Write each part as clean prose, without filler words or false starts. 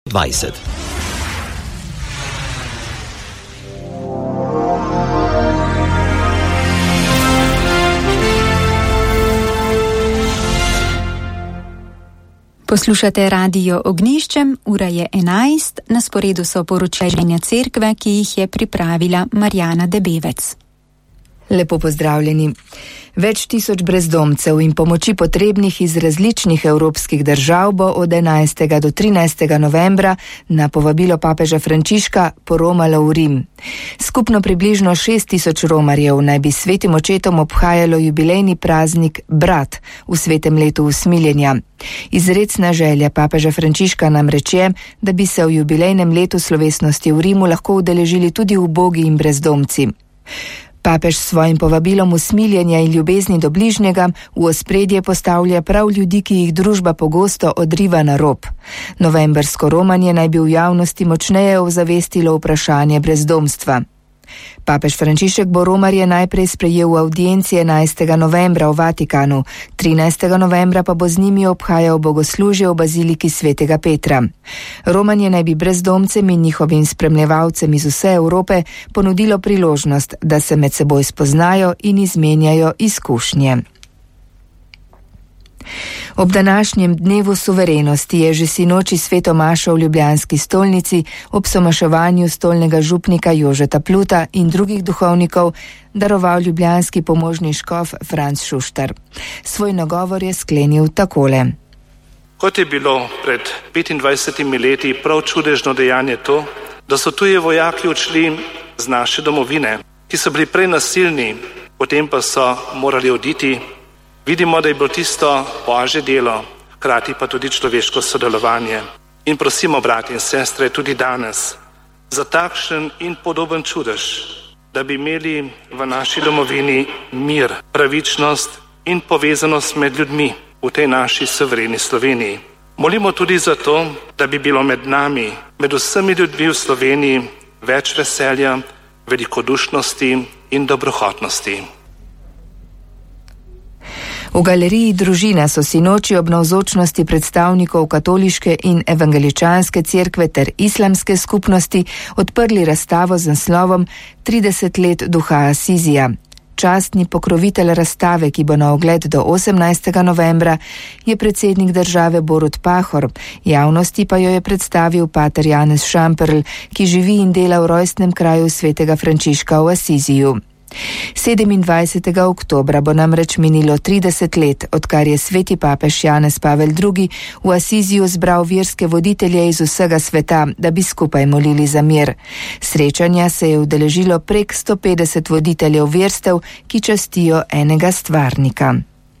20. Poslušate Radio Ognjiščem, ura je 11, na sporedu so poročila cerkve, ki jih je pripravila Marjana Debevec. Lepo pozdravljeni. Več tisoč brezdomcev in pomoči potrebnih iz različnih evropskih držav bo od 11. do 13. novembra na povabilo papeža Frančiška poromalo v Rim. Skupno približno 6000 romarjev naj bi svetim očetom obhajalo jubilejni praznik Brat v svetem letu usmiljenja. Izrecna želja papeža Frančiška namreč je, da bi se v jubilejnem letu slovesnosti v Rimu lahko udeležili tudi ubogi in brezdomci. Papež s svojim povabilom usmiljenja in ljubezni do bližnjega v ospredje postavlja prav ljudi, ki jih družba pogosto odriva na rob. Novembrsko romanje naj bi v javnosti močneje ozavestilo vprašanje brezdomstva. Papež Frančišek bo romarje najprej sprejel v avdienci 11. novembra v Vatikanu, 13. novembra pa bo z njimi obhajal bogoslužje v baziliki svetega Petra. Romanje naj bi brezdomcem in njihovim spremljevalcem iz vse Evrope ponudilo priložnost, da se med seboj spoznajo in izmenjajo izkušnje. Ob današnjem dnevu suverenosti je že sinoči sveto mašo v ljubljanski stolnici ob somaševanju stolnega župnika Jožeta Pluta in drugih duhovnikov daroval ljubljanski pomožni škof Franc Šuštar. Svoj nagovor je sklenil takole. Kot je bilo pred 25 leti prav čudežno dejanje to, da so tuje vojaki odšli z naše domovine, ki so bili prej nasilni, potem pa so morali oditi. Vidimo, da je bilo tisto božje delo, hkrati pa tudi človeško sodelovanje. In prosimo, brati in sestre, tudi danes za takšen in podoben čudež, da bi imeli v naši domovini mir, pravičnost in povezanost med ljudmi v tej naši suvereni Sloveniji. Molimo tudi za to, da bi bilo med nami, med vsemi ljudmi v Sloveniji več veselja, velikodušnosti in dobrohotnosti. V galeriji Družina so sinoči ob navzočnosti predstavnikov katoliške in evangeličanske cerkve ter islamske skupnosti odprli razstavo z naslovom 30 let duha Asizija. Častni pokrovitelj razstave, ki bo na ogled do 18. novembra, je predsednik države Borut Pahor, javnosti pa jo je predstavil pater Janez Šamperl, ki živi in dela v rojstnem kraju svetega Frančiška v Asiziju. 27. oktobra bo namreč minilo 30 let, odkar je sveti papež Janez Pavel II. V Asiziju zbral verske voditelje iz vsega sveta, da bi skupaj molili za mir. Srečanja se je udeležilo prek 150 voditeljev verstev, ki častijo enega stvarnika.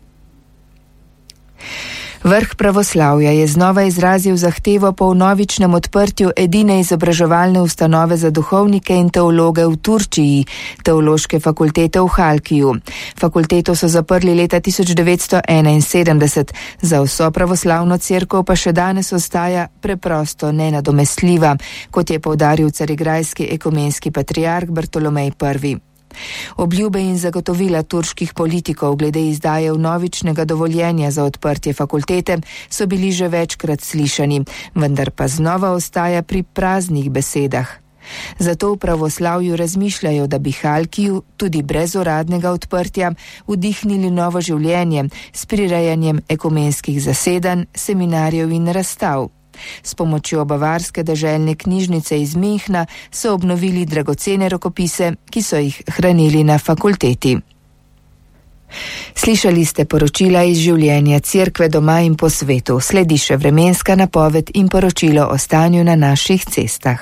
Vrh pravoslavja je znova izrazil zahtevo po vnovičnem odprtju edine izobraževalne ustanove za duhovnike in teologe v Turčiji, teološke fakultete v Halkiju. Fakulteto so zaprli leta 1971, za vso pravoslavno cerkev pa še danes ostaja preprosto nenadomestljiva, kot je poudaril carigrajski ekumenski patriarh Bartolomej I. Obljube in zagotovila turških politikov glede izdaje vnovičnega dovoljenja za odprtje fakultete so bili že večkrat slišani, vendar pa znova ostaja pri praznih besedah. Zato v pravoslavju razmišljajo, da bi Halkiju, tudi brez uradnega odprtja, vdihnili novo življenje s prirejanjem ekumenskih zasedanj, seminarjev in razstav. S pomočjo bavarske deželne knjižnice iz Minhna so obnovili dragocene rokopise, ki so jih hranili na fakulteti. Slišali ste poročila iz življenja cerkve doma in po svetu. Sledi še vremenska napoved in poročilo o stanju na naših cestah.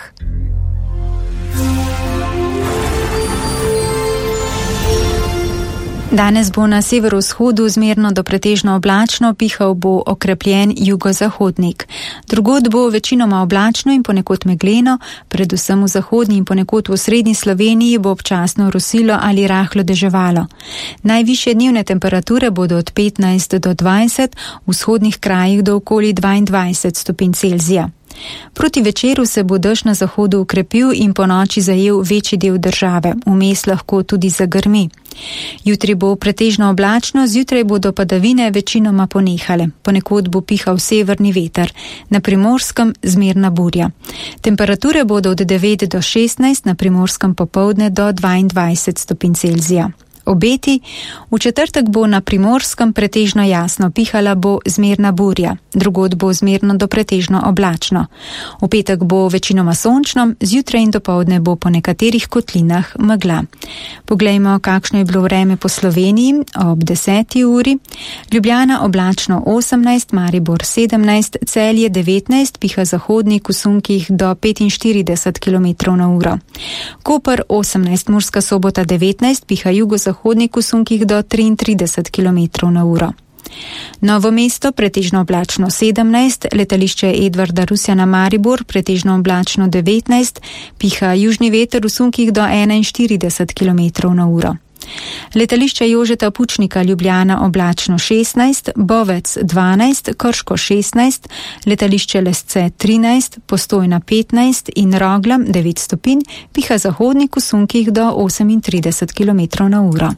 Danes bo na severovzhodu zmerno do pretežno oblačno, pihal bo okrepljen jugozahodnik. Drugod bo večinoma oblačno in ponekod megleno, predvsem v zahodni in ponekod v srednji Sloveniji bo občasno rosilo ali rahlo deževalo. Najvišje dnevne temperature bodo od 15 do 20, v vzhodnih krajih do okoli 22 stopinj Celzija. Proti večeru se bo dež na zahodu ukrepil in po noči zajel večji del države, vmes lahko tudi zagrmi. Jutri bo pretežno oblačno, zjutraj bodo padavine večinoma ponehale. Ponekod bo pihal severni veter, na Primorskem zmerna burja. Temperature bodo od 9 do 16, na Primorskem popoldne do 22 stopinj Celzija. Obeti: v četrtek bo na Primorskem pretežno jasno, pihala bo zmerna burja, drugod bo zmerno do pretežno oblačno. V petek bo večinoma sončno, zjutraj in dopoldne bo po nekaterih kotlinah megla. Poglejmo, kakšno je bilo vreme po Sloveniji ob 10. uri. Ljubljana oblačno 18, Maribor 17, Celje 19, piha zahodnik v sunkih do 45 km/h. Koper 18, Murska Sobota 19, piha jugozahodnik v sunkih do 33 km/h. Novo mesto pretežno oblačno 17, letališče Edvarda Rusjana Maribor pretežno oblačno 19, piha južni veter v sunkih do 41 km/h. Letališče Jožeta Pučnika Ljubljana oblačno 16, Bovec 12, Krško 16, letališče Lesce 13, Postojna 15 in Roglam 9 stopinj, piha zahodnik v sunkih do 38 km/h.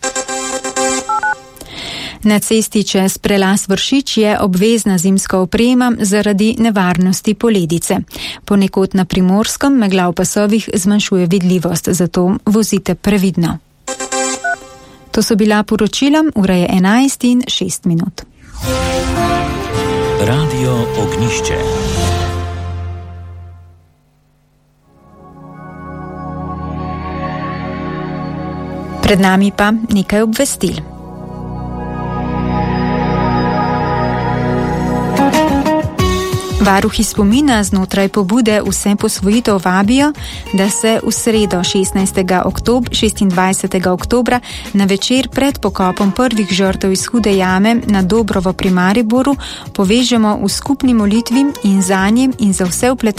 Na cesti čez prelaz Vršič je obvezna zimska oprema zaradi nevarnosti poledice. Ponekod na Primorskem megla v pasovih zmanjšuje vidljivost, zato vozite previdno. To so bila poročila, ura je 11:06. Radio Ognišče. Pred nami pa nekaj obvestil. Varuhi spomina znotraj pobude Vse posvojitev vabijo, da se v sredo 26. oktobra na večer pred pokopom prvih žrtev iz Hude jame na Dobrovo pri Mariboru povežemo v skupni molitvi in za njim in za vse vpletene